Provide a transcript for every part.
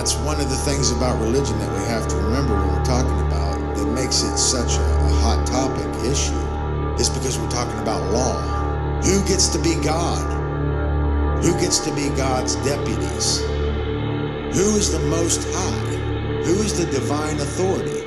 That's one of the things about religion that we have to remember when we're talking about that makes it such a hot topic issue, is because we're talking about law. Who gets to be God? Who gets to be God's deputies? Who is the Most High? Who is the divine authority?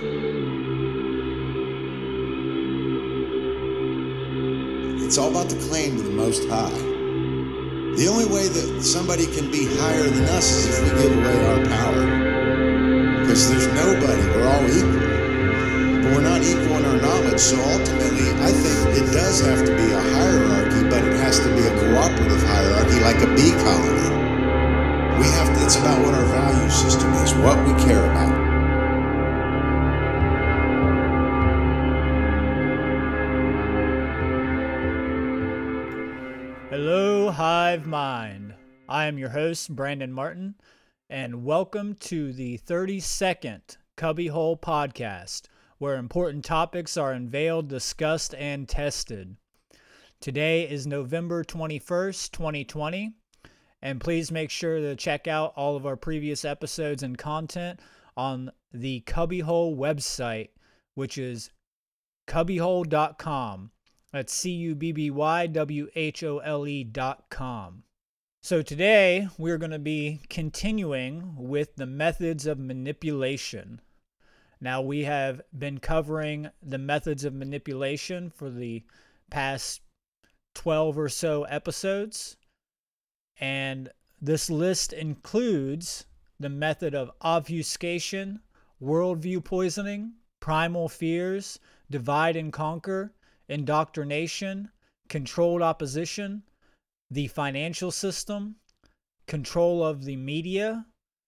It's all about the claim to the Most High. The only way that somebody can be higher than us is if we give away our power. Because there's nobody, we're all equal. But we're not equal in our knowledge, so ultimately I think it does have to be a hierarchy, but it has to be a cooperative hierarchy like a bee colony. It's about what our value system is, what we care about. Hello, Hive Mind. I am your host, Brandon Martin, and welcome to the 32nd Cubbyhole Podcast, where important topics are unveiled, discussed, and tested. Today is November 21st, 2020, and please make sure to check out all of our previous episodes and content on the Cubbyhole website, which is cubbyhole.com. That's CUBBYWHOLE.com. So today we're going to be continuing with the methods of manipulation. Now, we have been covering the methods of manipulation for the past 12 or so episodes, and this list includes the method of obfuscation, worldview poisoning, primal fears, divide and conquer, indoctrination, controlled opposition, the financial system, control of the media,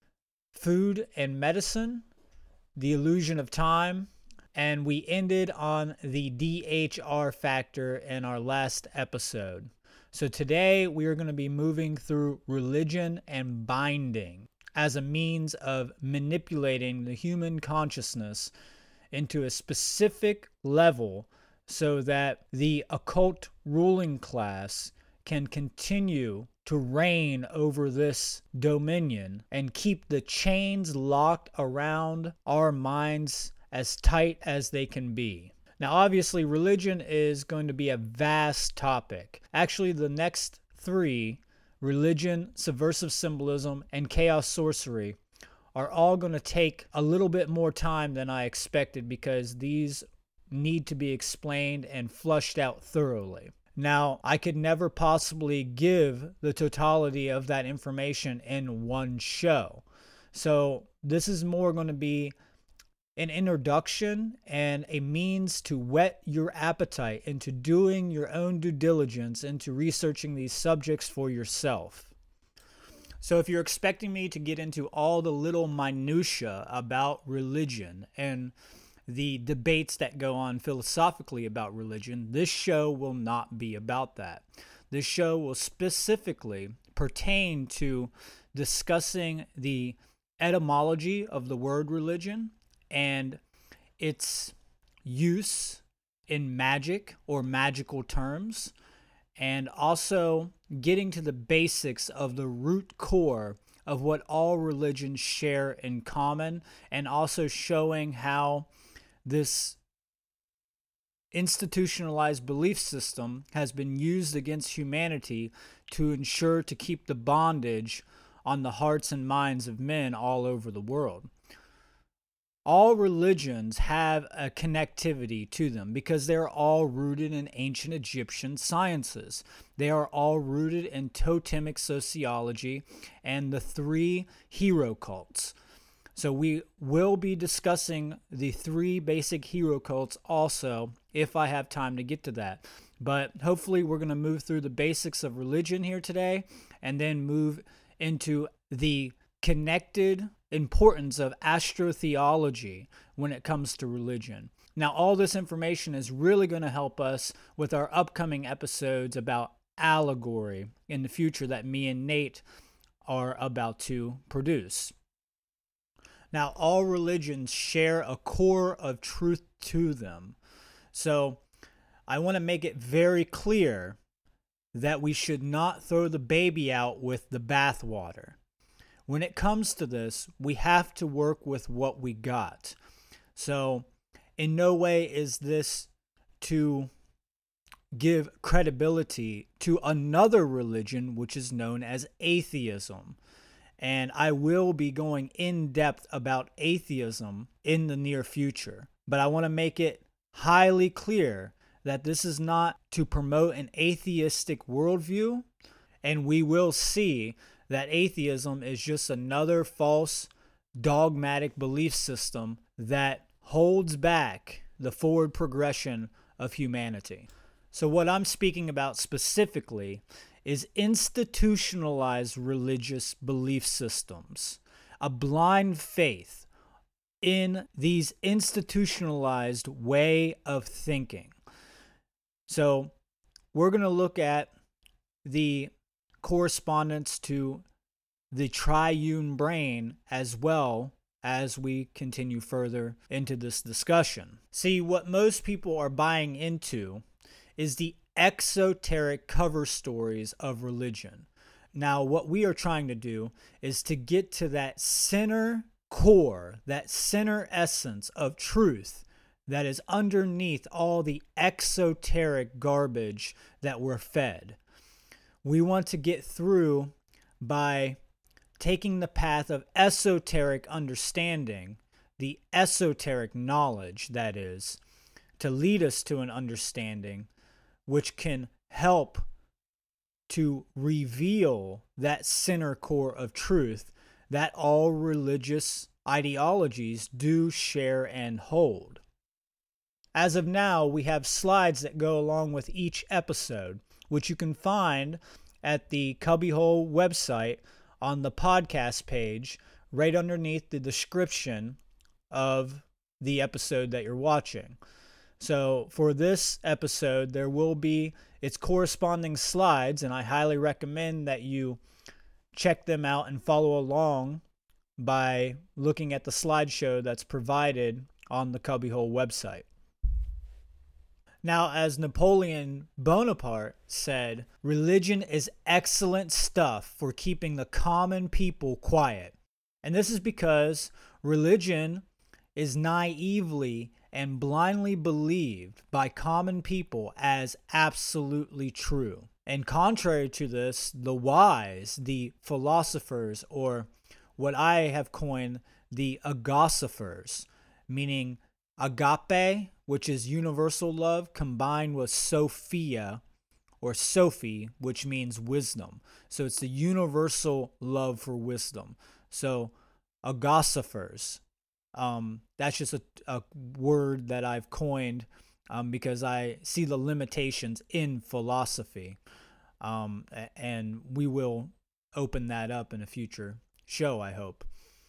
food and medicine, the illusion of time, and we ended on the DHR factor in our last episode. So today we are going to be moving through religion and binding as a means of manipulating the human consciousness into a specific level so that the occult ruling class can continue to reign over this dominion and keep the chains locked around our minds as tight as they can be. Now, obviously, religion is going to be a vast topic. Actually, the next three, religion, subversive symbolism, and chaos sorcery, are all going to take a little bit more time than I expected because these need to be explained and flushed out thoroughly. Now, I could never possibly give the totality of that information in one show. So this is more going to be an introduction and a means to whet your appetite into doing your own due diligence into researching these subjects for yourself. So if you're expecting me to get into all the little minutia about religion and the debates that go on philosophically about religion, this show will not be about that. This show will specifically pertain to discussing the etymology of the word religion and its use in magic or magical terms, and also getting to the basics of the root core of what all religions share in common, and also showing how this institutionalized belief system has been used against humanity to ensure to keep the bondage on the hearts and minds of men all over the world. All religions have a connectivity to them because they're all rooted in ancient Egyptian sciences. They are all rooted in totemic sociology and the three hero cults. So we will be discussing the three basic hero cults also if I have time to get to that. But hopefully we're going to move through the basics of religion here today and then move into the connected importance of astrotheology when it comes to religion. Now, all this information is really going to help us with our upcoming episodes about allegory in the future that me and Nate are about to produce. Now, all religions share a core of truth to them. So I want to make it very clear that we should not throw the baby out with the bathwater. when it comes to this, we have to work with what we got. So in no way is this to give credibility to another religion, which is known as atheism. And I will be going in depth about atheism in the near future. But I want to make it highly clear that this is not to promote an atheistic worldview. And we will see that atheism is just another false dogmatic belief system that holds back the forward progression of humanity. So what I'm speaking about specifically is institutionalized religious belief systems, a blind faith in these institutionalized way of thinking. So we're going to look at the correspondence to the triune brain as well as we continue further into this discussion. See, what most people are buying into is the exoteric cover stories of religion. Now, what we are trying to do is to get to that center core, that center essence of truth that is underneath all the exoteric garbage that we're fed. We want to get through by taking the path of esoteric understanding, the esoteric knowledge, that is, to lead us to an understanding which can help to reveal that center core of truth that all religious ideologies do share and hold. As of now, we have slides that go along with each episode, which you can find at the Cubbyhole website on the podcast page right underneath the description of the episode that you're watching. So for this episode, there will be its corresponding slides, and I highly recommend that you check them out and follow along by looking at the slideshow that's provided on the Cubbyhole website. Now, as Napoleon Bonaparte said, religion is excellent stuff for keeping the common people quiet. And this is because religion is naively and blindly believed by common people as absolutely true. And contrary to this, the wise, the philosophers, or what I have coined the agosophers, meaning agape, which is universal love, combined with Sophia, or Sophie, which means wisdom. So it's the universal love for wisdom. So agosophers. That's just a word that I've coined because I see the limitations in philosophy. And we will open that up in a future show, I hope.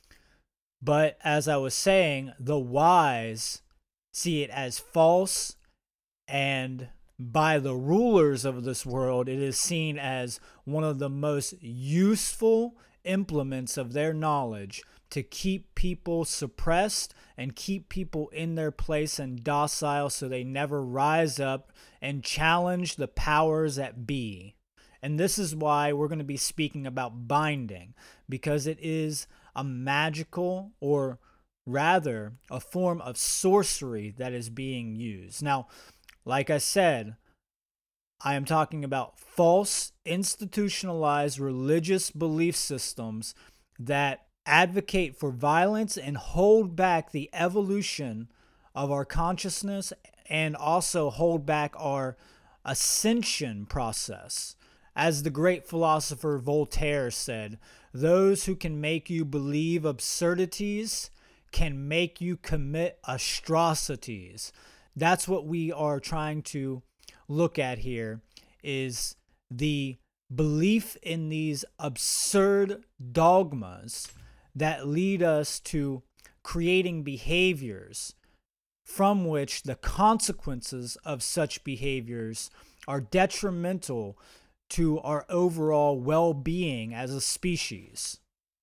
But as I was saying, the wise see it as false, and by the rulers of this world, it is seen as one of the most useful implements of their knowledge to keep people suppressed and keep people in their place and docile so they never rise up and challenge the powers that be. And this is why we're going to be speaking about binding, because it is a magical, or rather a form of sorcery that is being used. Now, like I said, I am talking about false, institutionalized religious belief systems that advocate for violence and hold back the evolution of our consciousness, and also hold back our ascension process. As the great philosopher Voltaire said, those who can make you believe absurdities can make you commit atrocities. That's what we are trying to look at here, is the belief in these absurd dogmas that lead us to creating behaviors from which the consequences of such behaviors are detrimental to our overall well-being as a species.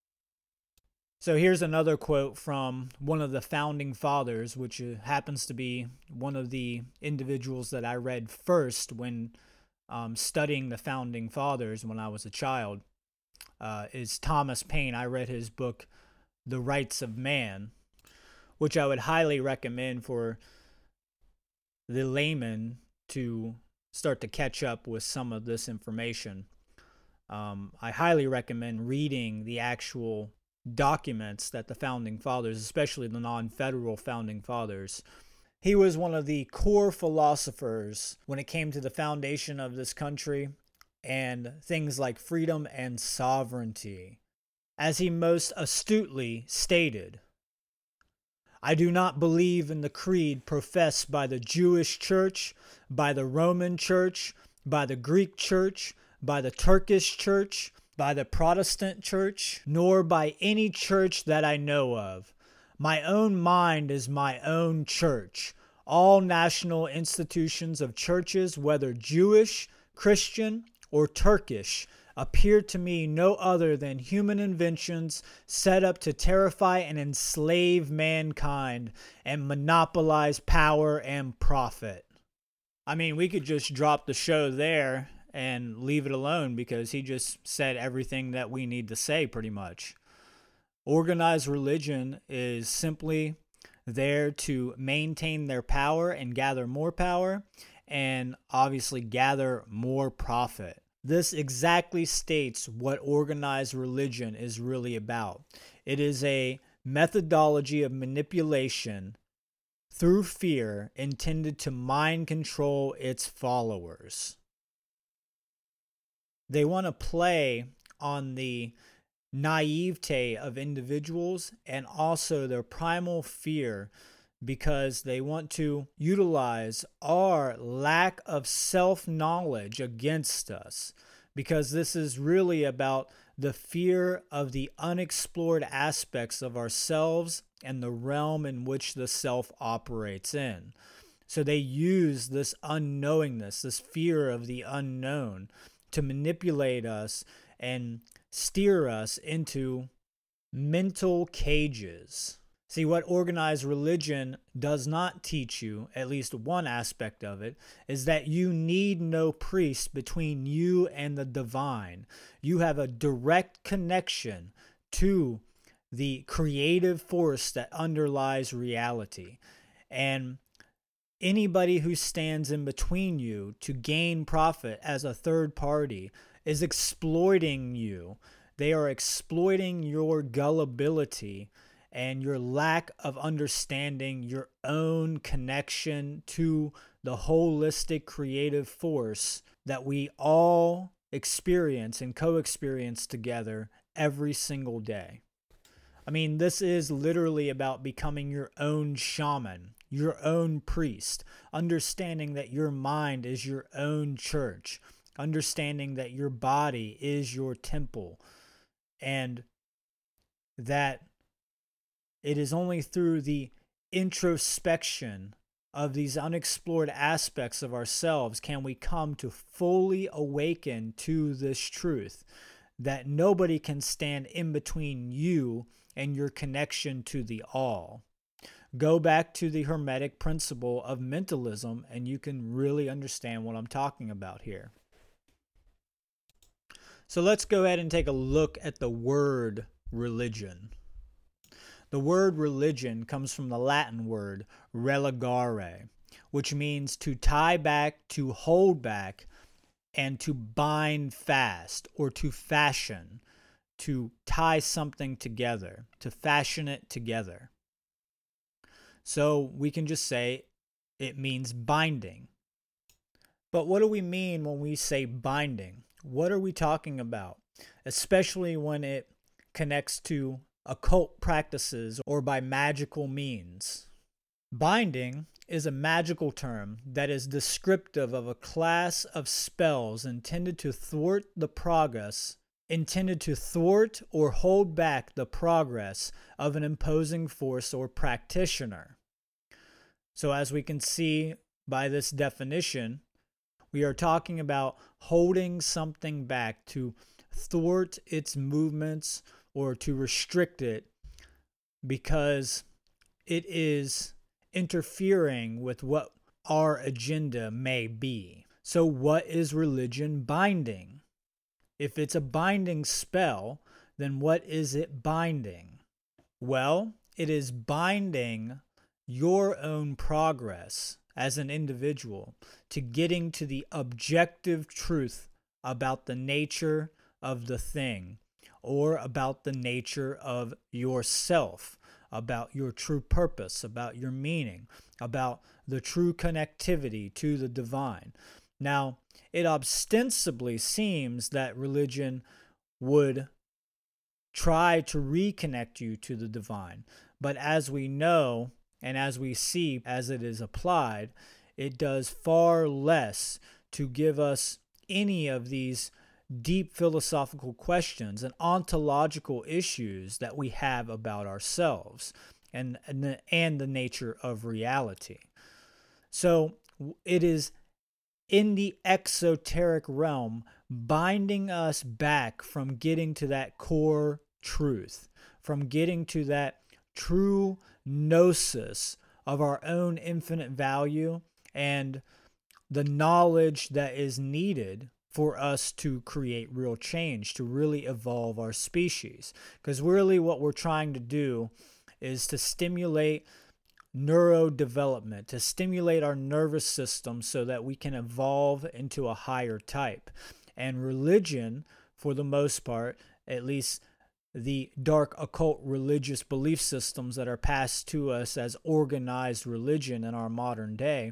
So here's another quote from one of the founding fathers, which happens to be one of the individuals that I read first when studying the founding fathers when I was a child. is Thomas Paine. I read his book, The Rights of Man, which I would highly recommend for the layman to start to catch up with some of this information. I highly recommend reading the actual documents that the founding fathers, especially the non-federal founding fathers. He was one of the core philosophers when it came to the foundation of this country and things like freedom and sovereignty. As he most astutely stated, I do not believe in the creed professed by the Jewish church, by the Roman church, by the Greek church, by the Turkish church, by the Protestant church, nor by any church that I know of. My own mind is my own church. All national institutions of churches, whether Jewish, Christian, or Turkish, appear to me no other than human inventions set up to terrify and enslave mankind and monopolize power and profit. I mean, we could just drop the show there and leave it alone because he just said everything that we need to say pretty much. Organized religion is simply there to maintain their power and gather more power and obviously gather more profit. This exactly states what organized religion is really about. It is a methodology of manipulation through fear intended to mind control its followers. They want to play on the naivete of individuals and also their primal fear because they want to utilize our lack of self-knowledge against us, because this is really about the fear of the unexplored aspects of ourselves and the realm in which the self operates in. So they use this unknowingness, this fear of the unknown, to manipulate us and steer us into mental cages. See, what organized religion does not teach you, at least one aspect of it, is that you need no priest between you and the divine. You have a direct connection to the creative force that underlies reality. And anybody who stands in between you to gain profit as a third party is exploiting you. They are exploiting your gullibility and your lack of understanding your own connection to the holistic creative force that we all experience and co-experience together every single day. I mean, this is literally about becoming your own shaman, your own priest, understanding that your mind is your own church, understanding that your body is your temple, and that it is only through the introspection of these unexplored aspects of ourselves can we come to fully awaken to this truth, that nobody can stand in between you and your connection to the all. Go back to the Hermetic principle of mentalism and you can really understand what I'm talking about here. So let's go ahead and take a look at the word religion. The word religion comes from the Latin word religare, which means to tie back, to hold back, and to bind fast, or to fashion, to tie something together, to fashion it together. So we can just say it means binding. But what do we mean when we say binding? What are we talking about? Especially when it connects to occult practices or by magical means. Binding is a magical term that is descriptive of a class of spells intended to thwart or hold back the progress of an imposing force or practitioner. So as we can see by this definition, we are talking about holding something back, to thwart its movements or to restrict it because it is interfering with what our agenda may be. So what is religion binding? If it's a binding spell, then what is it binding? Well, it is binding your own progress as an individual to getting to the objective truth about the nature of the thing, or about the nature of yourself, about your true purpose, about your meaning, about the true connectivity to the divine. Now, it ostensibly seems that religion would try to reconnect you to the divine, but as we know, and as we see as it is applied, it does far less to give us any of these deep philosophical questions and ontological issues that we have about ourselves and the nature of reality. So it is in the exoteric realm binding us back from getting to that core truth, from getting to that true gnosis of our own infinite value and the knowledge that is needed for us to create real change, to really evolve our species. Because really what we're trying to do is to stimulate neurodevelopment, to stimulate our nervous system so that we can evolve into a higher type. And religion, for the most part, at least the dark occult religious belief systems that are passed to us as organized religion in our modern day,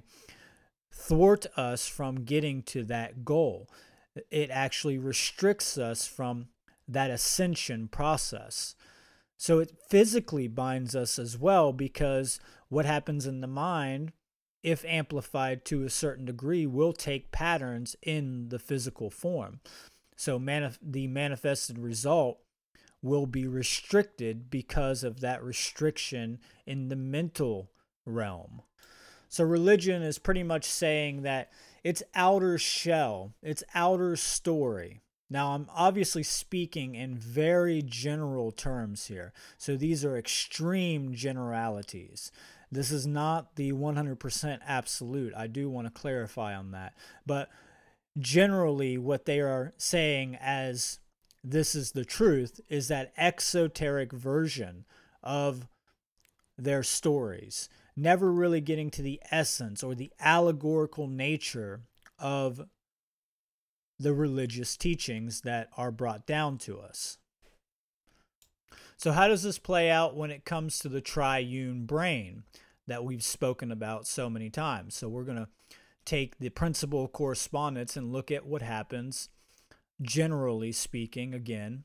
thwart us from getting to that goal. It actually restricts us from that ascension process. So it physically binds us as well, because what happens in the mind, if amplified to a certain degree, will take patterns in the physical form. So the manifested result will be restricted because of that restriction in the mental realm. So religion is pretty much saying that its outer shell, its outer story. Now, I'm obviously speaking in very general terms here. So these are extreme generalities. This is not the 100% absolute. I do want to clarify on that. But generally, what they are saying as this is the truth is that exoteric version of their stories, never really getting to the essence or the allegorical nature of the religious teachings that are brought down to us. So how does this play out when it comes to the triune brain that we've spoken about so many times? So we're going to take the principle of correspondence and look at what happens, generally speaking, again,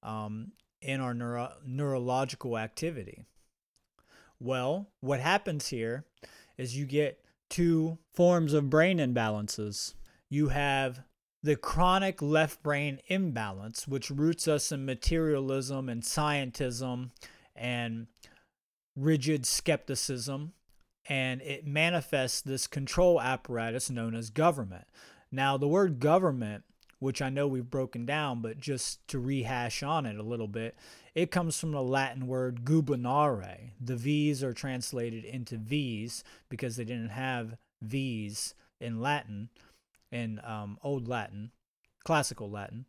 in our neurological activity. Well, what happens here is you get two forms of brain imbalances. You have the chronic left brain imbalance, which roots us in materialism and scientism and rigid skepticism, and it manifests this control apparatus known as government. Now, the word government, which I know we've broken down, but just to rehash on it a little bit, it comes from the Latin word gubernare. The V's are translated into V's because they didn't have V's in Latin, in Old Latin, Classical Latin.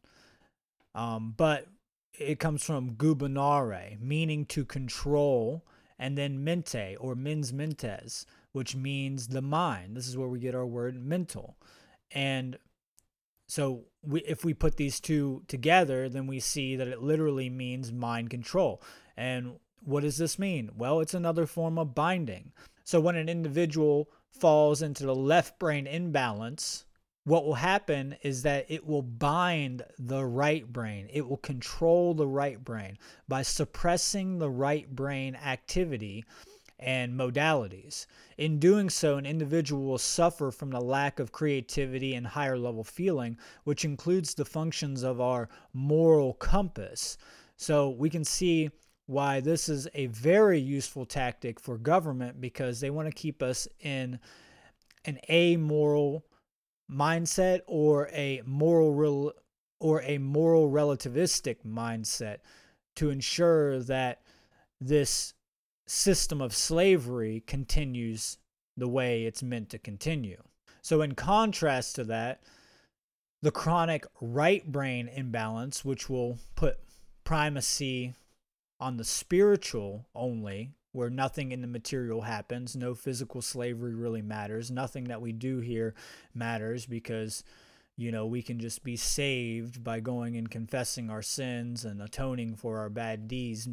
But it comes from gubernare, meaning to control, and then mente, or mens mentes, which means the mind. This is where we get our word mental. And so if we put these two together, then we see that it literally means mind control. And what does this mean? Well, it's another form of binding. So when an individual falls into the left brain imbalance, what will happen is that it will bind the right brain. It will control the right brain by suppressing the right brain activity and modalities. In doing so, an individual will suffer from the lack of creativity and higher level feeling, which includes the functions of our moral compass. So we can see why this is a very useful tactic for government, because they want to keep us in an amoral mindset or a moral relativistic mindset to ensure that this system of slavery continues the way it's meant to continue. So in contrast to that, the chronic right brain imbalance, which will put primacy on the spiritual only, where nothing in the material happens. No physical slavery really matters. Nothing that we do here matters because, we can just be saved by going and confessing our sins and atoning for our bad deeds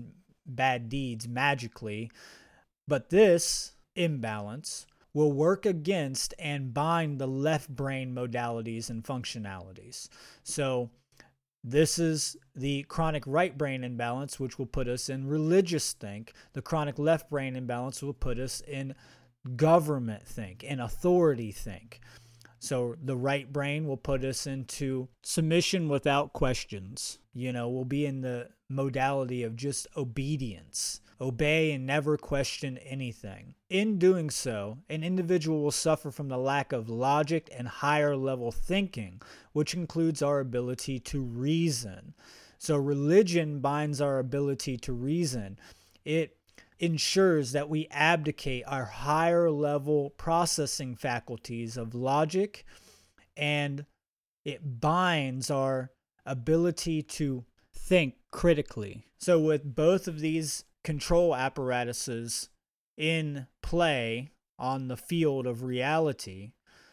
magically. But this imbalance will work against and bind the left brain modalities and functionalities. So this is the chronic right brain imbalance, which will put us in religious think. The chronic left brain imbalance will put us in government think, in authority think. So the right brain will put us into submission without questions. We'll be in the modality of just obedience. Obey and never question anything. In doing so, an individual will suffer from the lack of logic and higher level thinking, which includes our ability to reason. So religion binds our ability to reason. It ensures that we abdicate our higher level processing faculties of logic, and it binds our ability to think critically. So with both of these control apparatuses in play on the field of reality,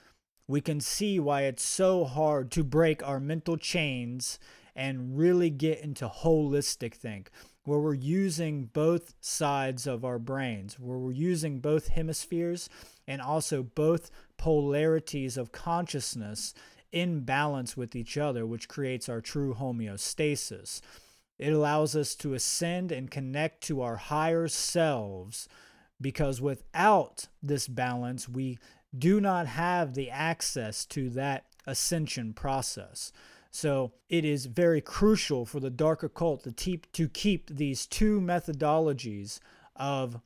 we can see why it's so hard to break our mental chains and really get into holistic think, where we're using both sides of our brains, where we're using both hemispheres and also both polarities of consciousness in balance with each other, which creates our true homeostasis. It allows us to ascend and connect to our higher selves, because without this balance, we do not have the access to that ascension process. So it is very crucial for the dark occult to keep these two methodologies of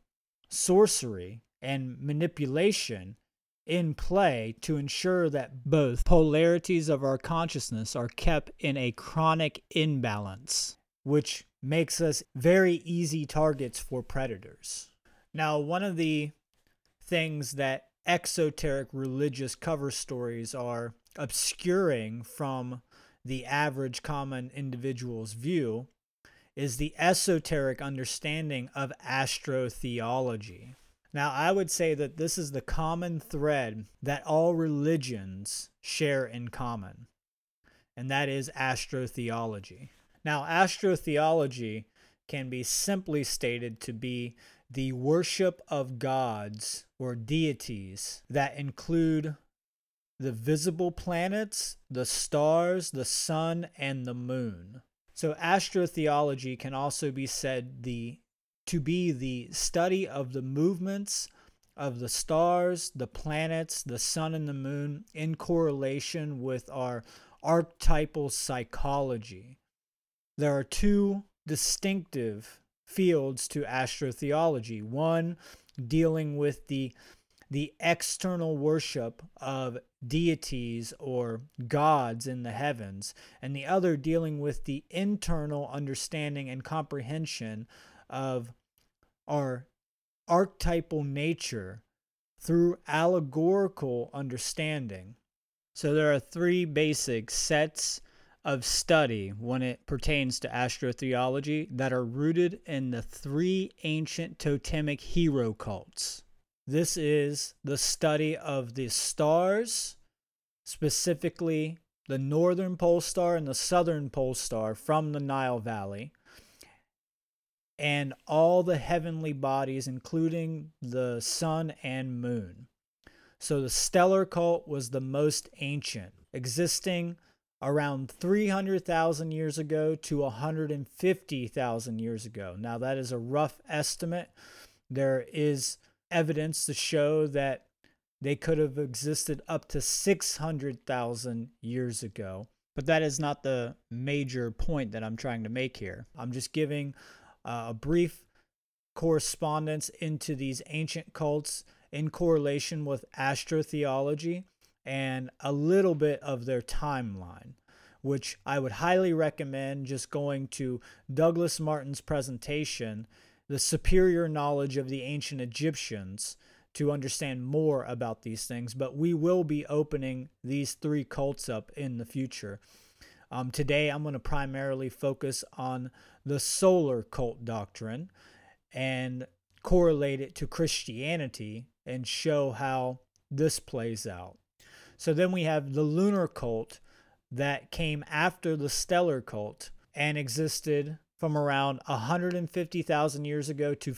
sorcery and manipulation in play to ensure that both polarities of our consciousness are kept in a chronic imbalance, which makes us very easy targets for predators. Now, one of the things that exoteric religious cover stories are obscuring from the average common individual's view is the esoteric understanding of astrotheology. Now, I would say that this is the common thread that all religions share in common, and that is astrotheology. Now, astrotheology can be simply stated to be the worship of gods or deities that include the visible planets, the stars, the sun, and the moon. So astrotheology can also be said to be the study of the movements of the stars, the planets, the sun, and the moon in correlation with our archetypal psychology. There are two distinctive fields to astrotheology. One dealing with the external worship of deities or gods in the heavens, and the other dealing with the internal understanding and comprehension of our archetypal nature through allegorical understanding. So there are three basic sets of study when it pertains to astrotheology that are rooted in the three ancient totemic hero cults. This is the study of the stars, specifically the northern pole star and the southern pole star from the Nile Valley, and all the heavenly bodies, including the sun and moon. So the stellar cult was the most ancient, existing around 300,000 years ago to 150,000 years ago. Now, that is a rough estimate. There is evidence to show that they could have existed up to 600,000 years ago. But that is not the major point that I'm trying to make here. I'm just giving a brief correspondence into these ancient cults in correlation with astrotheology and a little bit of their timeline, which I would highly recommend just going to Douglas Martin's presentation, The Superior Knowledge of the Ancient Egyptians, to understand more about these things, but we will be opening these three cults up in the future. Today, I'm going to primarily focus on the solar cult doctrine and correlate it to Christianity and show how this plays out. So then we have the lunar cult that came after the stellar cult and existed from around 150,000 years ago to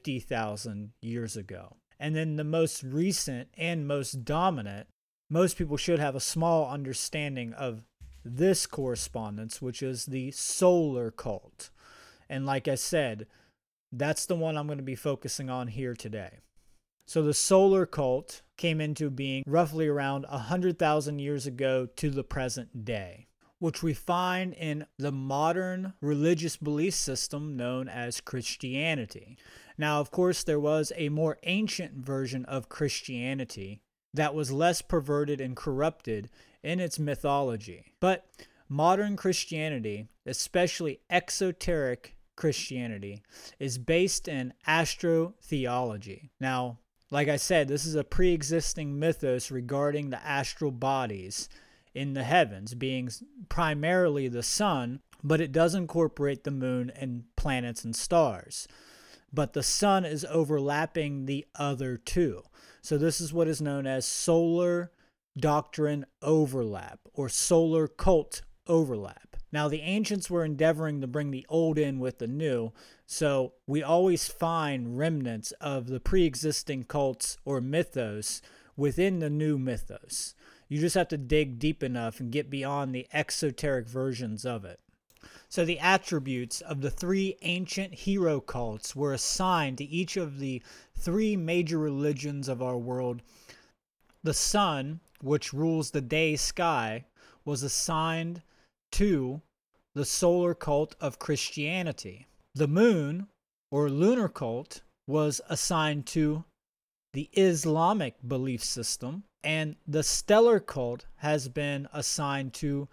50,000 years ago. And then the most recent and most dominant, most people should have a small understanding of this correspondence, which is the solar cult. And like I said, that's the one I'm going to be focusing on here today. So the solar cult came into being roughly around 100,000 years ago to the present day, which we find in the modern religious belief system known as Christianity. Now, of course, there was a more ancient version of Christianity that was less perverted and corrupted in its mythology. But modern Christianity, especially exoteric Christianity, is based in astrotheology. Now, like I said, this is a pre-existing mythos regarding the astral bodies in the heavens, being primarily the sun, but it does incorporate the moon and planets and stars. But the sun is overlapping the other two. So this is what is known as solar doctrine overlap or solar cult overlap. Now, the ancients were endeavoring to bring the old in with the new, so we always find remnants of the pre-existing cults or mythos within the new mythos. You just have to dig deep enough and get beyond the exoteric versions of it. So the attributes of the three ancient hero cults were assigned to each of the three major religions of our world. The sun, which rules the day sky, was assigned to the solar cult of Christianity. The moon, or lunar cult, was assigned to the Islamic belief system, and the stellar cult has been assigned to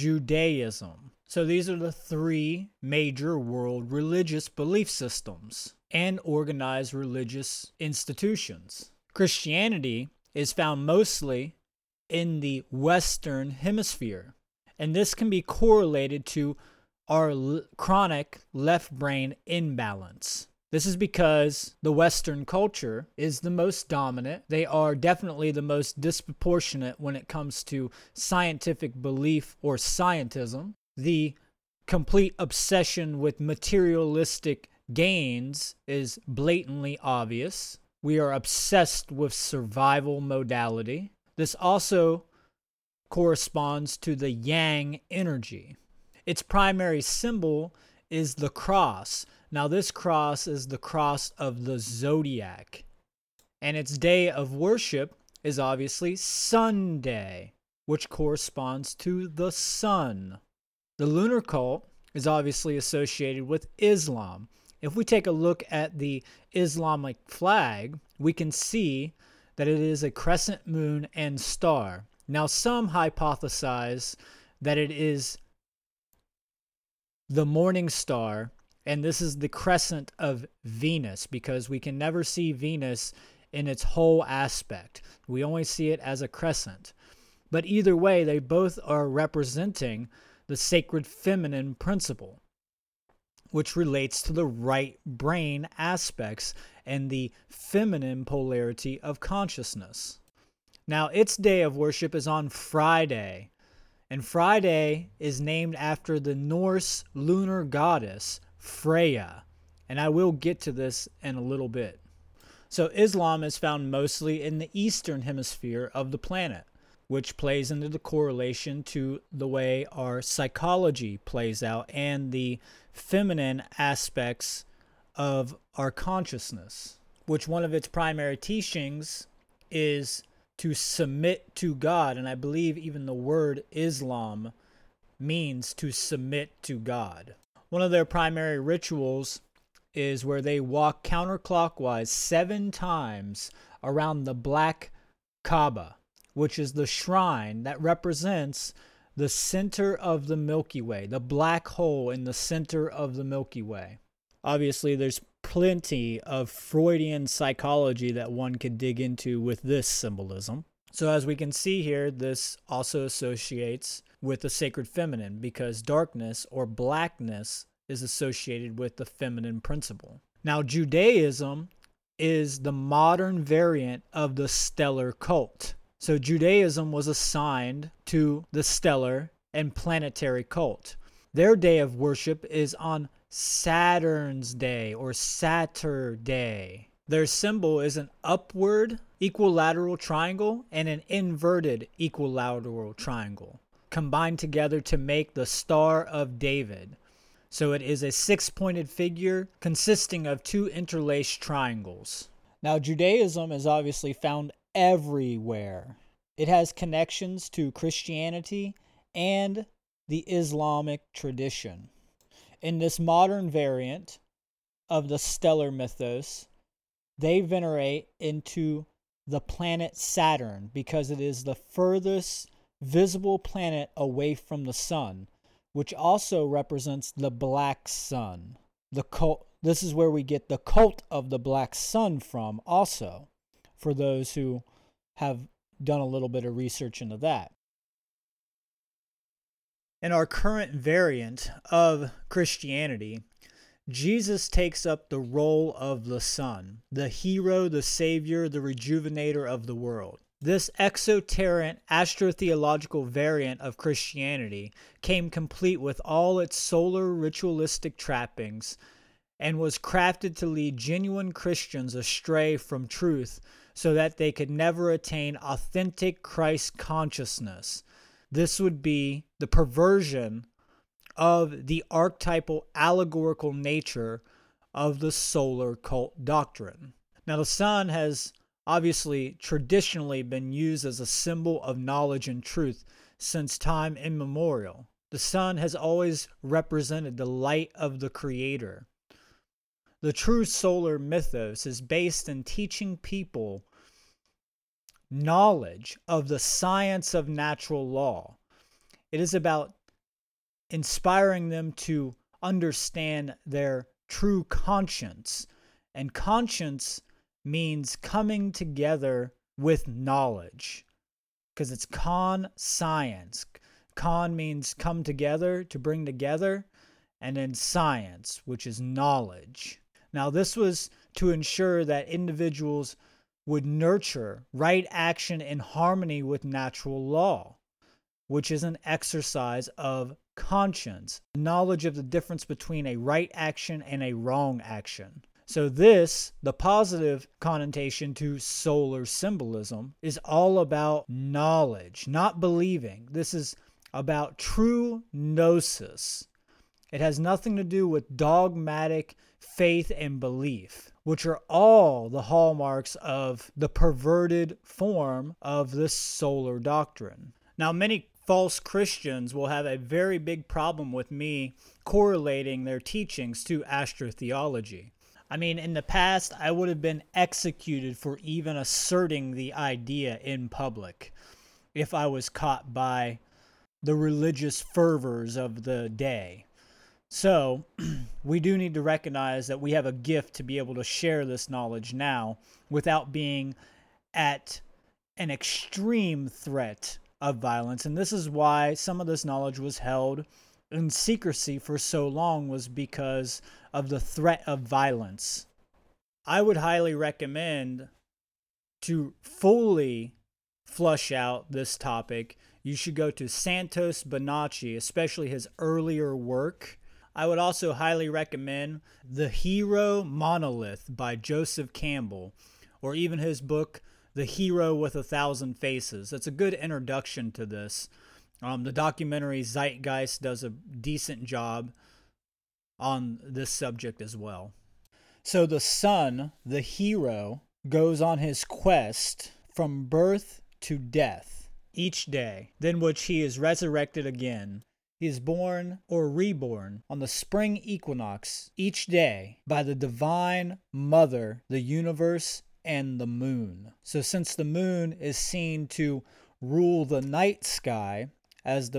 Judaism. So these are the three major world religious belief systems and organized religious institutions. Christianity is found mostly in the Western Hemisphere, and this can be correlated to our chronic left brain imbalance. This is because the Western culture is the most dominant. They are definitely the most disproportionate when it comes to scientific belief or scientism. The complete obsession with materialistic gains is blatantly obvious. We are obsessed with survival modality. This also corresponds to the yang energy. Its primary symbol is the cross. Now, this cross is the cross of the zodiac, and its day of worship is obviously Sunday, which corresponds to the sun. The lunar cult is obviously associated with Islam. If we take a look at the Islamic flag, we can see that it is a crescent moon and star. Now, some hypothesize that it is the morning star, and this is the crescent of Venus, because we can never see Venus in its whole aspect. We only see it as a crescent. But either way, they both are representing the sacred feminine principle, which relates to the right brain aspects and the feminine polarity of consciousness. Now, its day of worship is on Friday, and Friday is named after the Norse lunar goddess Freya, and I will get to this in a little bit. So Islam is found mostly in the eastern hemisphere of the planet, which plays into the correlation to the way our psychology plays out and the feminine aspects of our consciousness, which one of its primary teachings is to submit to God. And I believe even the word Islam means to submit to God. One of their primary rituals is where they walk counterclockwise 7 times around the Black Kaaba, which is the shrine that represents the center of the Milky Way, the black hole in the center of the Milky Way. Obviously, there's plenty of Freudian psychology that one could dig into with this symbolism. So as we can see here, this also associates with the sacred feminine because darkness or blackness is associated with the feminine principle. Now, Judaism is the modern variant of the stellar cult. So Judaism was assigned to the stellar and planetary cult. Their day of worship is on Saturn's day or Saturday. Their symbol is an upward equilateral triangle and an inverted equilateral triangle combined together to make the Star of David. So it is a six-pointed figure consisting of two interlaced triangles. Now, Judaism is obviously found everywhere. It has connections to Christianity and the Islamic tradition. In this modern variant of the stellar mythos, they venerate into the planet Saturn because it is the furthest visible planet away from the sun, which also represents the black sun. This is where we get the cult of the black sun from also, for those who have done a little bit of research into that. In our current variant of Christianity, Jesus takes up the role of the Son, the hero, the savior, the rejuvenator of the world. This exoteric astrotheological variant of Christianity came complete with all its solar ritualistic trappings and was crafted to lead genuine Christians astray from truth so that they could never attain authentic Christ consciousness. This would be the perversion of the archetypal allegorical nature of the solar cult doctrine. Now, the sun has obviously traditionally been used as a symbol of knowledge and truth since time immemorial. The sun has always represented the light of the Creator. The true solar mythos is based in teaching people knowledge of the science of natural law. It is about inspiring them to understand their true conscience. And conscience means coming together with knowledge, because it's con-science. Con means come together, to bring together, and then science, which is knowledge. Now, this was to ensure that individuals would nurture right action in harmony with natural law, which is an exercise of conscience, knowledge of the difference between a right action and a wrong action. So this, the positive connotation to solar symbolism, is all about knowledge, not believing. This is about true gnosis. It has nothing to do with dogmatic faith and belief, which are all the hallmarks of the perverted form of this solar doctrine. Now, many false Christians will have a very big problem with me correlating their teachings to astrotheology. I mean, in the past, I would have been executed for even asserting the idea in public if I was caught by the religious fervors of the day. So, we do need to recognize that we have a gift to be able to share this knowledge now without being at an extreme threat of violence. And this is why some of this knowledge was held in secrecy for so long, was because of the threat of violence. I would highly recommend, to fully flush out this topic, you should go to Santos Bonacci, especially his earlier work. I would also highly recommend The Hero Monolith by Joseph Campbell, or even his book, The Hero with a Thousand Faces. That's a good introduction to this. The documentary Zeitgeist does a decent job on this subject as well. So the son, the hero, goes on his quest from birth to death each day, then which he is resurrected again. He is born or reborn on the spring equinox each day by the divine mother, the universe, and the moon. So since the moon is seen to rule the night sky as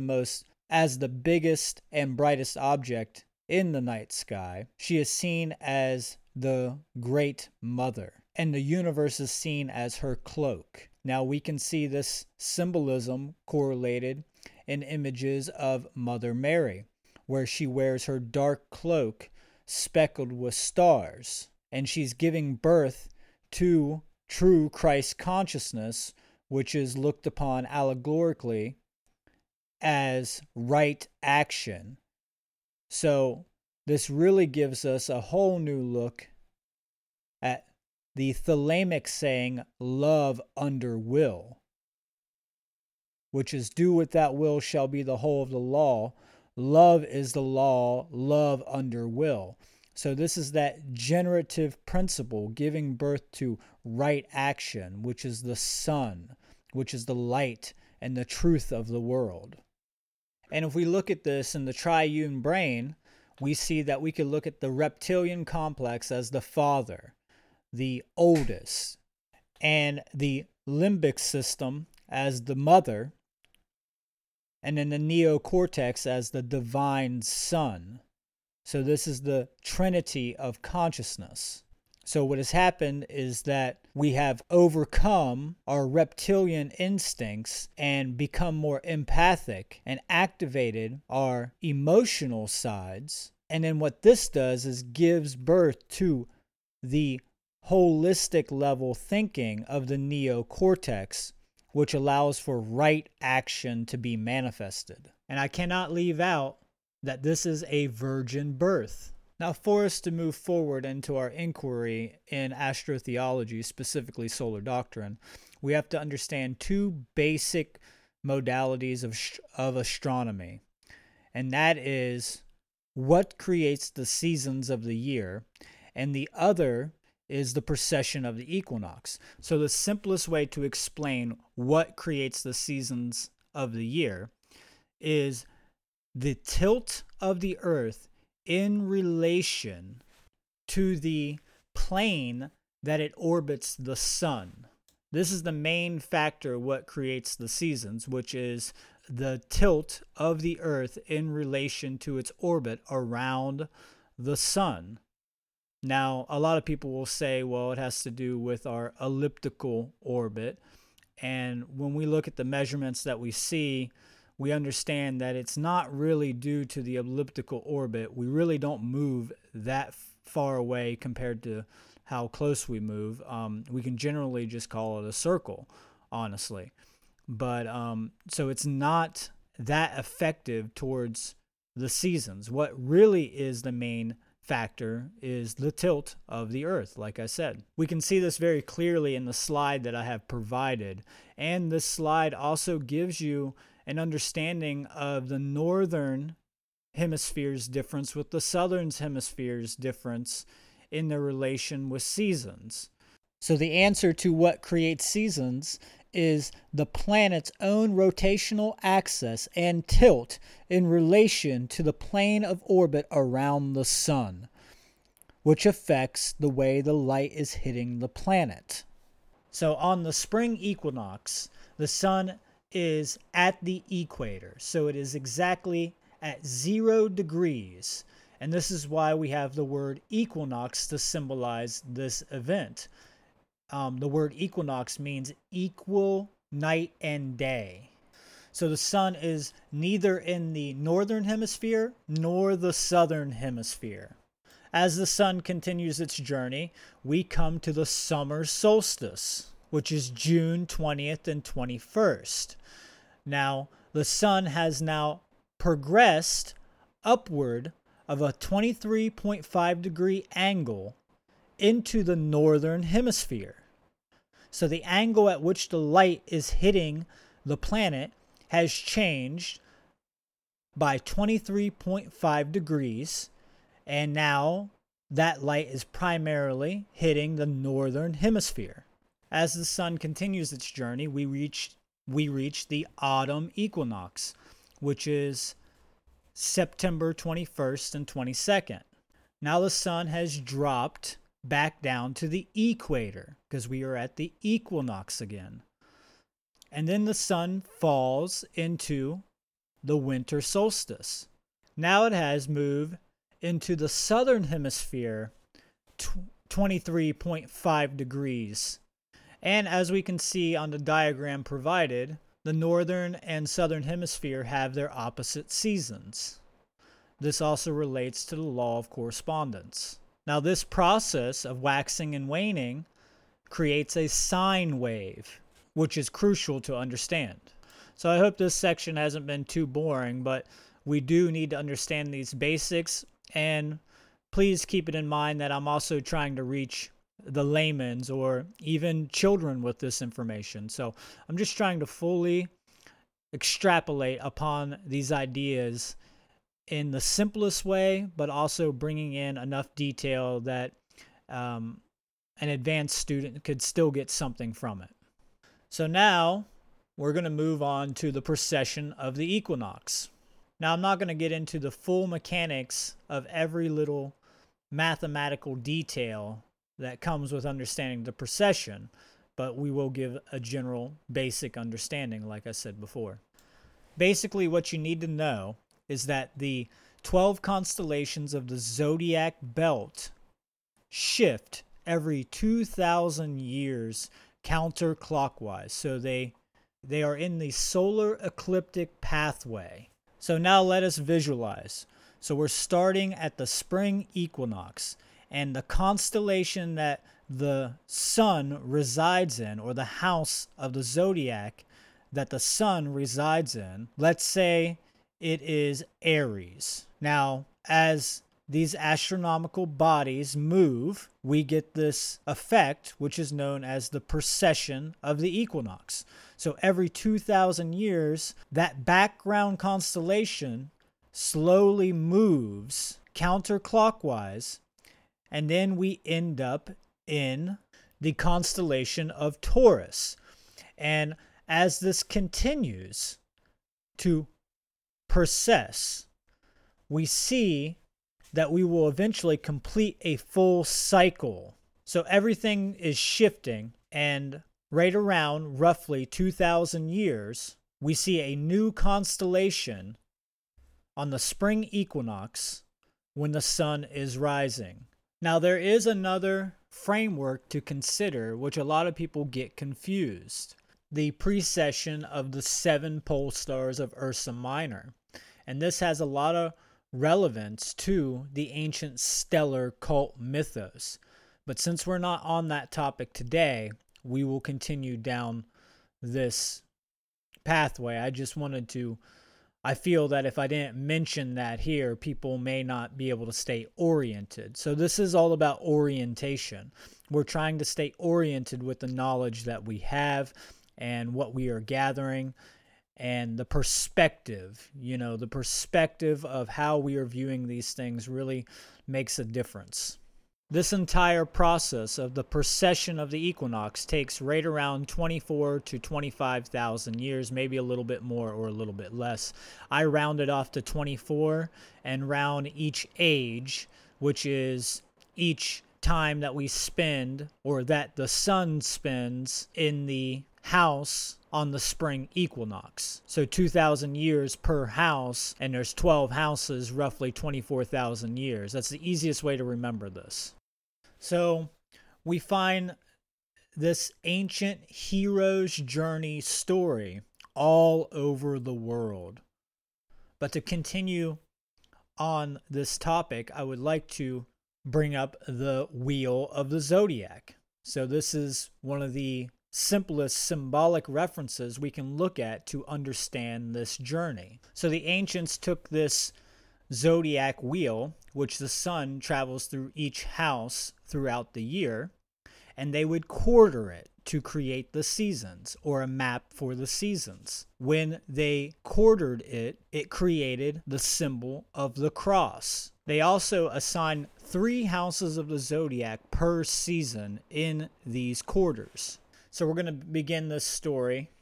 the biggest and brightest object in the night sky, she is seen as the Great Mother, and the universe is seen as her cloak. Now we can see this symbolism correlated in images of Mother Mary, where she wears her dark cloak speckled with stars, and she's giving birth to true Christ consciousness, which is looked upon allegorically as right action. So this really gives us a whole new look at the Thelemic saying, love under will, which is do with that will shall be the whole of the law. Love is the law, love under will. So this is that generative principle, giving birth to right action, which is the sun, which is the light and the truth of the world. And if we look at this in the triune brain, we see that we could look at the reptilian complex as the father, the oldest, and the limbic system as the mother, and then the neocortex as the divine son. So this is the trinity of consciousness. So what has happened is that we have overcome our reptilian instincts and become more empathic and activated our emotional sides. And then what this does is gives birth to the holistic level thinking of the neocortex, which allows for right action to be manifested. And I cannot leave out that this is a virgin birth. Now, for us to move forward into our inquiry in astrotheology, specifically solar doctrine, we have to understand two basic modalities of astronomy. And that is what creates the seasons of the year, and the other is the precession of the equinox. So the simplest way to explain what creates the seasons of the year is the tilt of the earth in relation to the plane that it orbits the sun. This is the main factor what creates the seasons, which is the tilt of the earth in relation to its orbit around the sun. Now, a lot of people will say, well, it has to do with our elliptical orbit. And when we look at the measurements that we see, we understand that it's not really due to the elliptical orbit. We really don't move that far away compared to how close we move. We can generally just call it a circle, honestly. But so it's not that effective towards the seasons. What really is the main factor is the tilt of the earth, like I said. We can see this very clearly in the slide that I have provided. And this slide also gives you an understanding of the northern hemisphere's difference with the southern hemisphere's difference in their relation with seasons. So the answer to what creates seasons is the planet's own rotational axis and tilt in relation to the plane of orbit around the sun, which affects the way the light is hitting the planet. So on the spring equinox, the sun is at the equator. So it is exactly at 0 degrees. And this is why we have the word equinox to symbolize this event. The word equinox means equal night and day. So the sun is neither in the northern hemisphere nor the southern hemisphere. As the sun continues its journey, we come to the summer solstice, which is June 20th and 21st. Now, the sun has now progressed upward of a 23.5 degree angle into the northern hemisphere. So the angle at which the light is hitting the planet has changed by 23.5 degrees, and now that light is primarily hitting the northern hemisphere. As the sun continues its journey, we reach the autumn equinox, which is September 21st and 22nd. Now the sun has dropped back down to the equator because we are at the equinox again. And then the sun falls into the winter solstice. Now it has moved into the southern hemisphere 23.5 degrees. And as we can see on the diagram provided, the northern and southern hemisphere have their opposite seasons. This also relates to the law of correspondence. Now, this process of waxing and waning creates a sine wave, which is crucial to understand. So I hope this section hasn't been too boring, but we do need to understand these basics, and please keep it in mind that I'm also trying to reach the layman's or even children with this information. So I'm just trying to fully extrapolate upon these ideas in the simplest way, but also bringing in enough detail that an advanced student could still get something from it. So now we're going to move on to the precession of the equinox. Now, I'm not going to get into the full mechanics of every little mathematical detail that comes with understanding the precession, but we will give a general basic understanding, like I said before. Basically, what you need to know is that the 12 constellations of the zodiac belt shift every 2,000 years counterclockwise. So they are in the solar ecliptic pathway. So now let us visualize. So we're starting at the spring equinox, and the constellation that the sun resides in, or the house of the zodiac that the sun resides in, let's say it is Aries. Now, as these astronomical bodies move, we get this effect, which is known as the precession of the equinox. So every 2,000 years, that background constellation slowly moves counterclockwise, and then we end up in the constellation of Taurus. And as this continues to precess, we see that we will eventually complete a full cycle. So everything is shifting, and right around roughly 2,000 years, we see a new constellation on the spring equinox when the sun is rising. Now, there is another framework to consider, which a lot of people get confused. The precession of the 7 pole stars of Ursa Minor. And this has a lot of relevance to the ancient stellar cult mythos. But since we're not on that topic today, we will continue down this pathway. I feel that if I didn't mention that here, people may not be able to stay oriented. So this is all about orientation. We're trying to stay oriented with the knowledge that we have and what we are gathering, and the perspective, the perspective of how we are viewing these things really makes a difference. This entire process of the precession of the equinox takes right around 24 to 25,000 years, maybe a little bit more or a little bit less. I rounded off to 24 and round each age, which is each time that we spend, or that the sun spends in the house on the spring equinox. So 2,000 years per house, and there's 12 houses, roughly 24,000 years. That's the easiest way to remember this. So we find this ancient hero's journey story all over the world. But to continue on this topic, I would like to bring up the Wheel of the Zodiac. So this is one of the simplest symbolic references we can look at to understand this journey. So the ancients took this zodiac wheel, which the sun travels through each house throughout the year, and they would quarter it to create the seasons, or a map for the seasons. When they quartered it, it created the symbol of the cross. They also assigned 3 houses of the zodiac per season in these quarters. So we're going to begin this story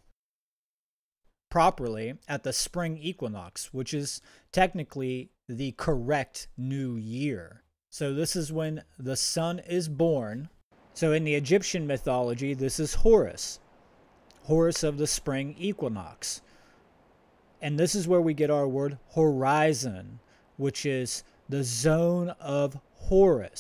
properly at the spring equinox, which is technically the correct new year. So this is when the sun is born. So in the Egyptian mythology, this is Horus of the spring equinox. And this is where we get our word horizon, which is the zone of Horus.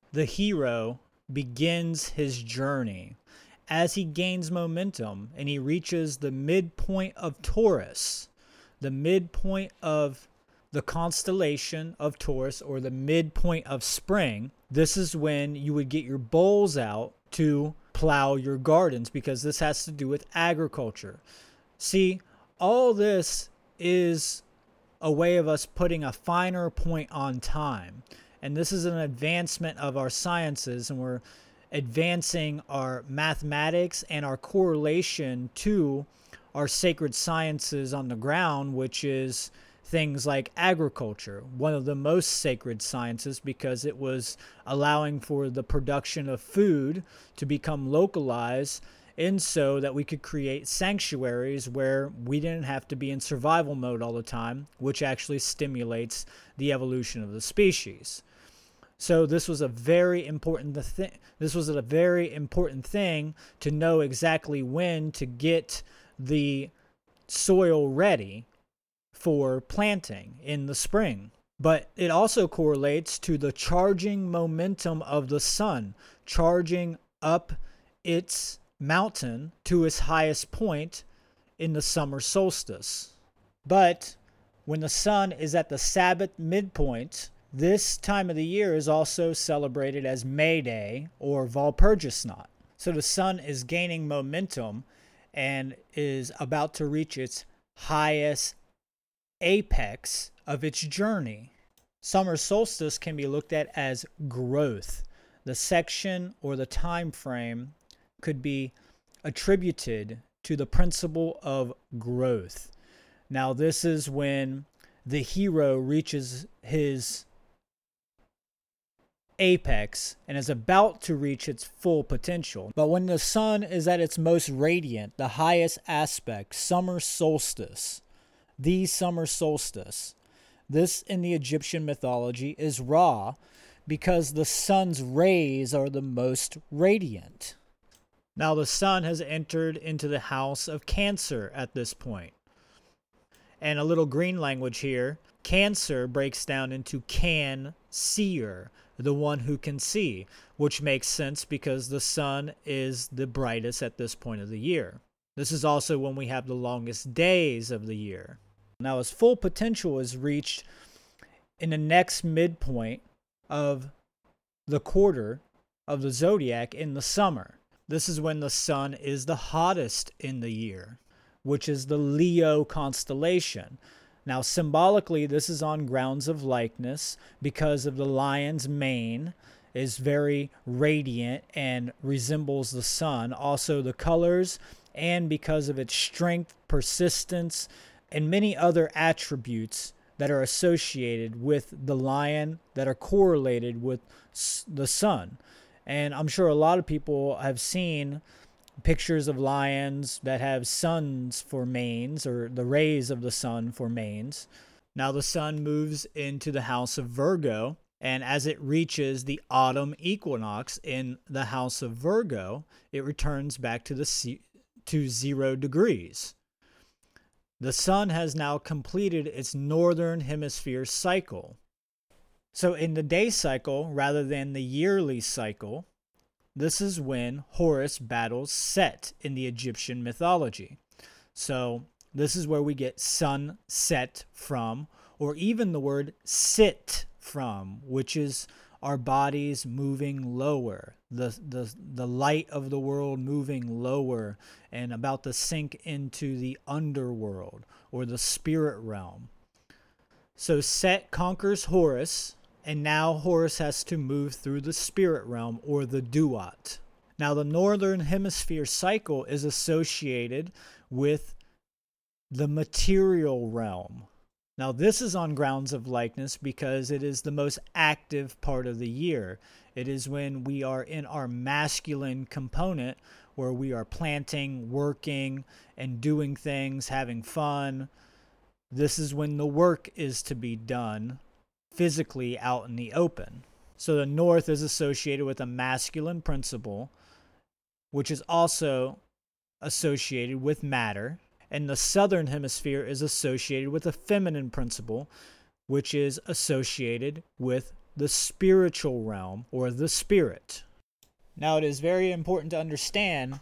the hero begins his journey. As he gains momentum and he reaches the midpoint of Taurus, the midpoint of the constellation of Taurus, or the midpoint of spring, this is when you would get your bowls out to plow your gardens, because this has to do with agriculture. See, all this is a way of us putting a finer point on time. And this is an advancement of our sciences, and we're advancing our mathematics and our correlation to our sacred sciences on the ground, which is things like agriculture, one of the most sacred sciences, because it was allowing for the production of food to become localized, and so that we could create sanctuaries where we didn't have to be in survival mode all the time, which actually stimulates the evolution of the species. So this was a very important thing. This was a very important thing to know exactly when to get the soil ready for planting in the spring. But it also correlates to the charging momentum of the sun, charging up its mountain to its highest point in the summer solstice. But when the sun is at the Sabbath midpoint, this time of the year is also celebrated as May Day or Walpurgisnacht. So the sun is gaining momentum and is about to reach its highest apex of its journey. Summer solstice can be looked at as growth. The section or the time frame could be attributed to the principle of growth. Now, this is when the hero reaches his apex and is about to reach its full potential. But when the sun is at its most radiant, the highest aspect, summer solstice, the summer solstice, this in the Egyptian mythology is Ra, because the sun's rays are the most radiant. Now the sun has entered into the house of Cancer at this point. And a little green language here, Cancer breaks down into Can-seer, the one who can see, which makes sense because the sun is the brightest at this point of the year. This is also when we have the longest days of the year. Now, its full potential is reached in the next midpoint of the quarter of the zodiac in the summer. This is when the sun is the hottest in the year, which is the Leo constellation. Now, symbolically, this is on grounds of likeness because of the lion's mane is very radiant and resembles the sun. Also, the colors, and because of its strength, persistence, and many other attributes that are associated with the lion that are correlated with the sun. And I'm sure a lot of people have seen pictures of lions that have suns for manes, or the rays of the sun for manes. Now the sun moves into the house of Virgo, and as it reaches the autumn equinox in the house of Virgo, it returns back to 0 degrees. The sun has now completed its northern hemisphere cycle. So in the day cycle, rather than the yearly cycle, this is when Horus battles Set in the Egyptian mythology. So this is where we get sunset from, or even the word sit from, which is our bodies moving lower, the light of the world moving lower and about to sink into the underworld or the spirit realm. So Set conquers Horus, and now Horus has to move through the spirit realm or the Duat. Now the northern hemisphere cycle is associated with the material realm. Now this is on grounds of likeness because it is the most active part of the year. It is when we are in our masculine component where we are planting, working, and doing things, having fun. This is when the work is to be done physically out in the open. So the north is associated with a masculine principle, which is also associated with matter. And the southern hemisphere is associated with a feminine principle, which is associated with the spiritual realm, or the spirit. Now, it is very important to understand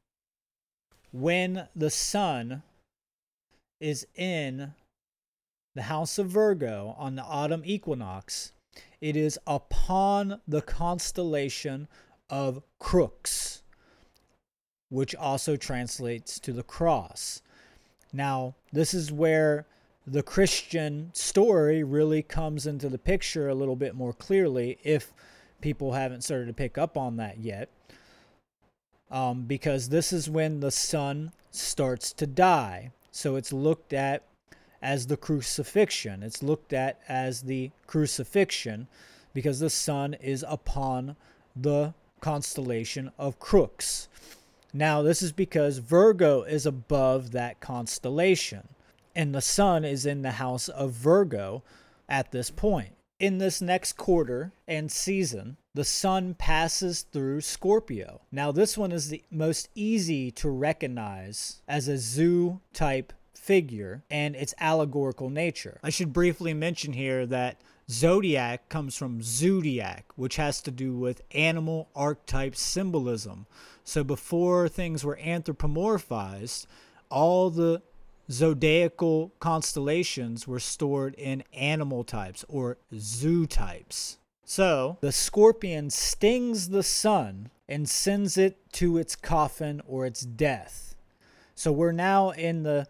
when the sun is in the house of Virgo on the autumn equinox, it is upon the constellation of Crux, which also translates to the cross. Now, this is where the Christian story really comes into the picture a little bit more clearly, if people haven't started to pick up on that yet. Because this is when the sun starts to die. So it's looked at as the crucifixion. It's looked at as the crucifixion because the sun is upon the constellation of Crux. Now, this is because Virgo is above that constellation, and the sun is in the house of Virgo at this point. In this next quarter and season, the sun passes through Scorpio. Now, this one is the most easy to recognize as a zoo type figure and its allegorical nature. I should briefly mention here that zodiac comes from zodiac, which has to do with animal archetype symbolism. So before things were anthropomorphized, all the zodiacal constellations were stored in animal types or zoo types. So the scorpion stings the sun and sends it to its coffin or its death. So we're now in the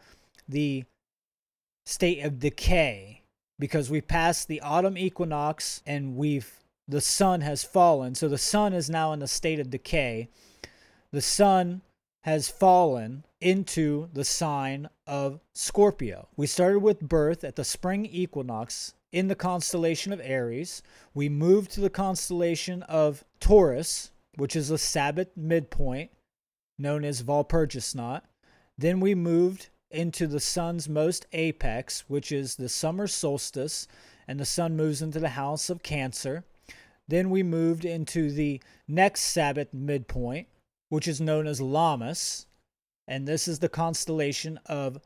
state of decay because we passed the autumn equinox and the sun has fallen. So the sun is now in a state of decay. The sun has fallen into the sign of Scorpio. We started with birth at the spring equinox in the constellation of Aries. We moved to the constellation of Taurus, which is a Sabbath midpoint known as Walpurgis Nacht. Then we moved into the sun's most apex, which is the summer solstice, and the sun moves into the house of Cancer. Then we moved into the next Sabbath midpoint, which is known as Lammas, and this is the constellation of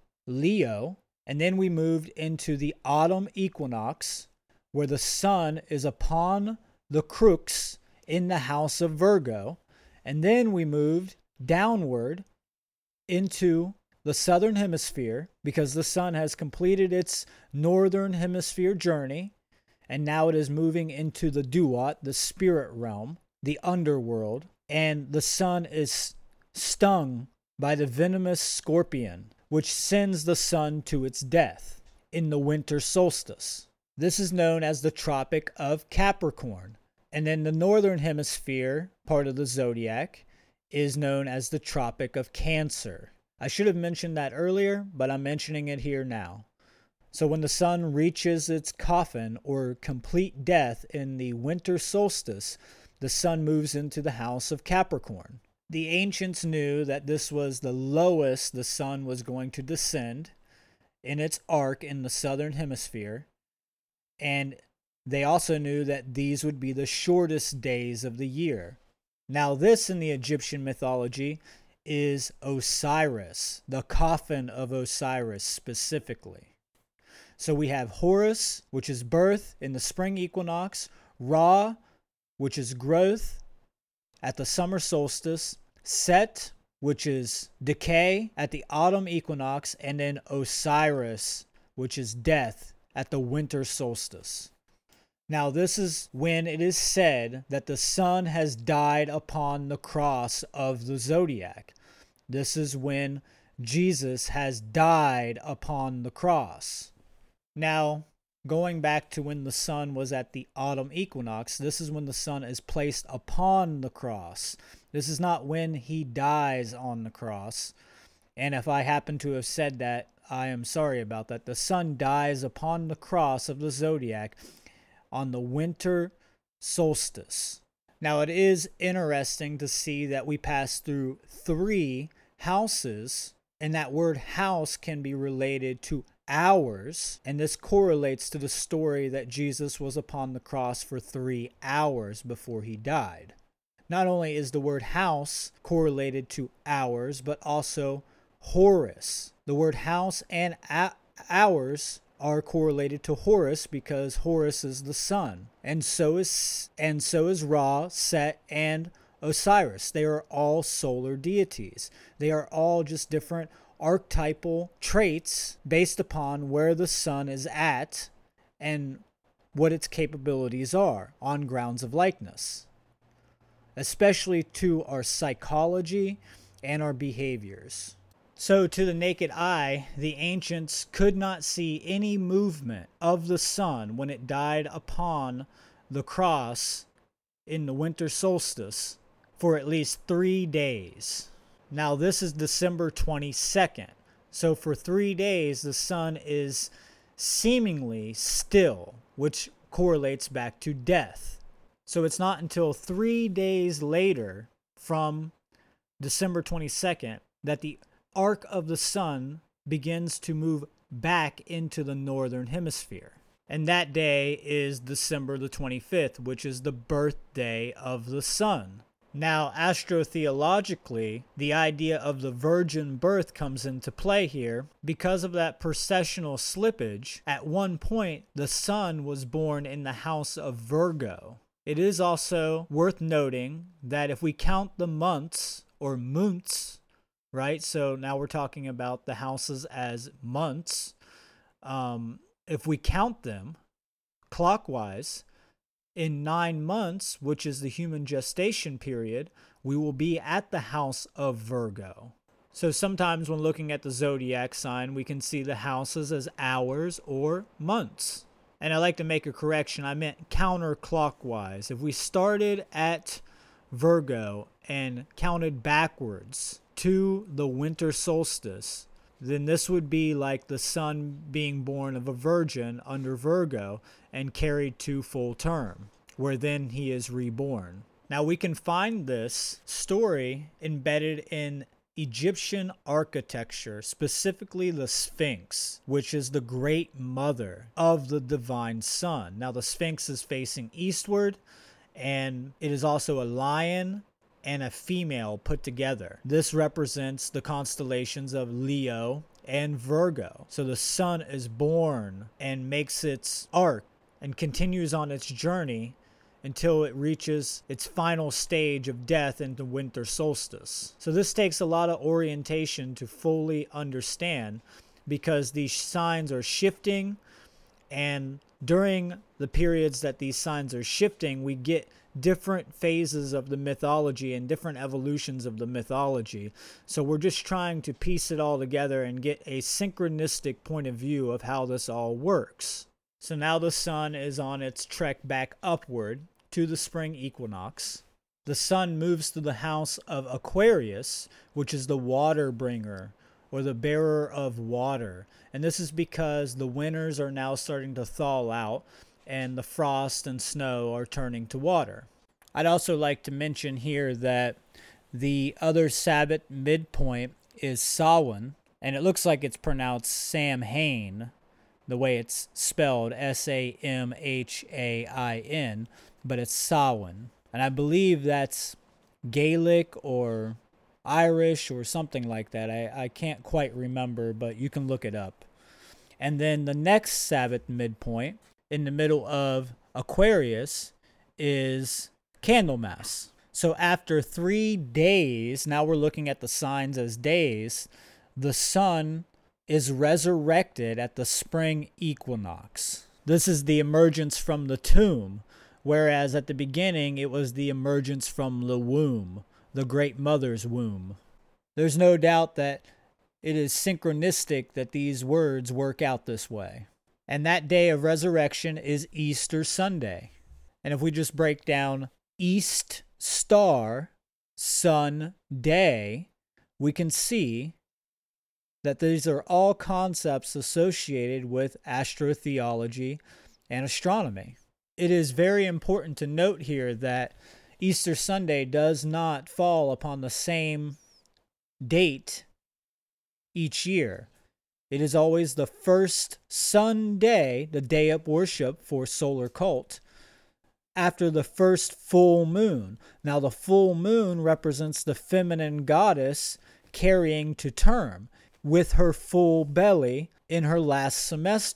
Leo. And then we moved into the autumn equinox, where the sun is upon the Crux in the house of Virgo. And then we moved downward into the southern hemisphere because the sun has completed its northern hemisphere journey, and now it is moving into the Duat, the spirit realm, the underworld, and the sun is stung by the venomous scorpion, which sends the sun to its death in the winter solstice. This is known as the Tropic of Capricorn. And then the northern hemisphere, part of the zodiac, is known as the Tropic of Cancer. I should have mentioned that earlier, but I'm mentioning it here now. So when the sun reaches its coffin or complete death in the winter solstice, the sun moves into the house of Capricorn. The ancients knew that this was the lowest the sun was going to descend in its arc in the southern hemisphere, and they also knew that these would be the shortest days of the year. Now, this in the Egyptian mythology is Osiris, the coffin of Osiris specifically. So we have Horus, which is birth in the spring equinox, Ra, which is growth at the summer solstice, Set, which is decay at the autumn equinox, and then Osiris, which is death at the winter solstice. Now, this is when it is said that the sun has died upon the cross of the zodiac. This is when Jesus has died upon the cross. Now, going back to when the sun was at the autumn equinox, this is when the sun is placed upon the cross. This is not when he dies on the cross. And if I happen to have said that, I am sorry about that. The sun dies upon the cross of the zodiac on the winter solstice. Now, it is interesting to see that we pass through 3 houses, and that word house can be related to hours, and this correlates to the story that Jesus was upon the cross for 3 hours before he died. Not only is the word house correlated to hours, but also Horus. The word house and hours are correlated to Horus because Horus is the sun, and so is Ra, Set, and Osiris. They are all solar deities. They are all just different archetypal traits based upon where the sun is at and what its capabilities are on grounds of likeness, especially to our psychology and our behaviors. So to the naked eye, the ancients could not see any movement of the sun when it died upon the cross in the winter solstice for at least 3 days. Now this is December 22nd. So for 3 days, the sun is seemingly still, which correlates back to death. So it's not until 3 days later from December 22nd that the arc of the sun begins to move back into the northern hemisphere. And that day is December the 25th, which is the birthday of the sun. Now, astrotheologically, the idea of the virgin birth comes into play here because of that precessional slippage. At one point, the sun was born in the house of Virgo. It is also worth noting that if we count the months or months, right? So now we're talking about the houses as months. If we count them clockwise, in 9 months, which is the human gestation period, we will be at the house of Virgo. So sometimes when looking at the zodiac sign, we can see the houses as hours or months. And I like to make a correction. I meant counterclockwise. If we started at Virgo and counted backwards to the winter solstice, then this would be like the sun being born of a virgin under Virgo and carried to full term, where then he is reborn. Now we can find this story embedded in Egyptian architecture, specifically the Sphinx, which is the great mother of the divine sun. Now the Sphinx is facing eastward, and it is also a lion and a female put together. This represents the constellations of Leo and Virgo. So the sun is born and makes its arc and continues on its journey until it reaches its final stage of death in the winter solstice. So this takes a lot of orientation to fully understand because these signs are shifting, and during the periods that these signs are shifting, we get different phases of the mythology and different evolutions of the mythology. So we're just trying to piece it all together and get a synchronistic point of view of how this all works. So now the sun is on its trek back upward to the spring equinox. The sun moves to the house of Aquarius, which is the water bringer or the bearer of water. And this is because the winters are now starting to thaw out and the frost and snow are turning to water. I'd also like to mention here that the other Sabbath midpoint is Samhain, and it looks like it's pronounced Samhain, the way it's spelled, Samhain, but it's Samhain. And I believe that's Gaelic or Irish or something like that. I can't quite remember, but you can look it up. And then the next Sabbath midpoint in the middle of Aquarius is Candlemas. So after 3 days, now we're looking at the signs as days, the sun is resurrected at the spring equinox. This is the emergence from the tomb, whereas at the beginning it was the emergence from the womb, the great mother's womb. There's no doubt that it is synchronistic that these words work out this way. And that day of resurrection is Easter Sunday. And if we just break down East Star, Sun, Day, we can see that these are all concepts associated with astrotheology and astronomy. It is very important to note here that Easter Sunday does not fall upon the same date each year. It is always the first Sunday, the day of worship for solar cult, after the first full moon. Now, the full moon represents the feminine goddess carrying to term with her full belly in her last semester.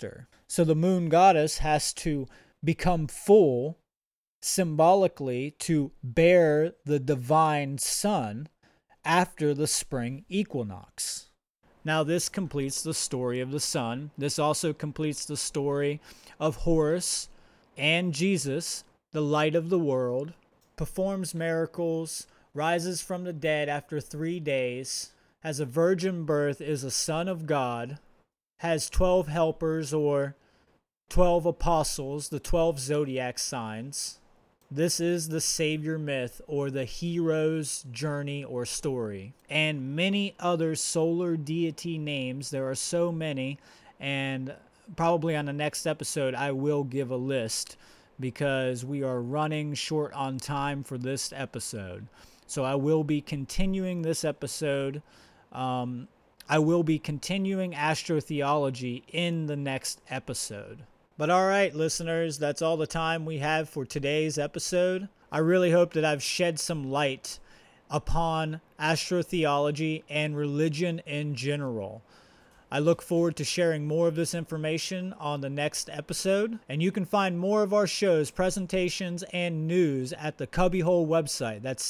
So the moon goddess has to become full symbolically to bear the divine sun after the spring equinox. Now, this completes the story of the sun. This also completes the story of Horus and Jesus, the light of the world, performs miracles, rises from the dead after 3 days, has a virgin birth, is a son of God, has 12 helpers or 12 apostles, the 12 zodiac signs. This is the Savior myth, or the hero's journey or story, and many other solar deity names. There are so many, and probably on the next episode I will give a list because we are running short on time for this episode. So I will be continuing this episode. I will be continuing astrotheology in the next episode. But all right, listeners, that's all the time we have for today's episode. I really hope that I've shed some light upon astrotheology and religion in general. I look forward to sharing more of this information on the next episode. And you can find more of our shows, presentations, and news at the Cubbyhole website. That's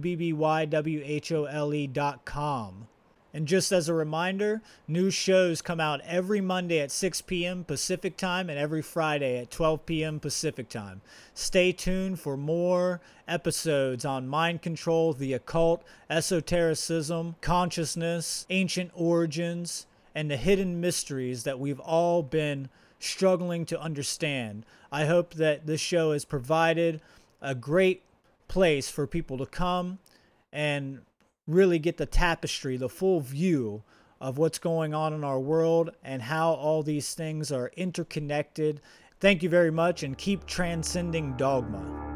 CUBBYWHOLE.com. And just as a reminder, new shows come out every Monday at 6 p.m. Pacific Time and every Friday at 12 p.m. Pacific Time. Stay tuned for more episodes on mind control, the occult, esotericism, consciousness, ancient origins, and the hidden mysteries that we've all been struggling to understand. I hope that this show has provided a great place for people to come and really get the tapestry, the full view of what's going on in our world and how all these things are interconnected. Thank you very much, and keep transcending dogma.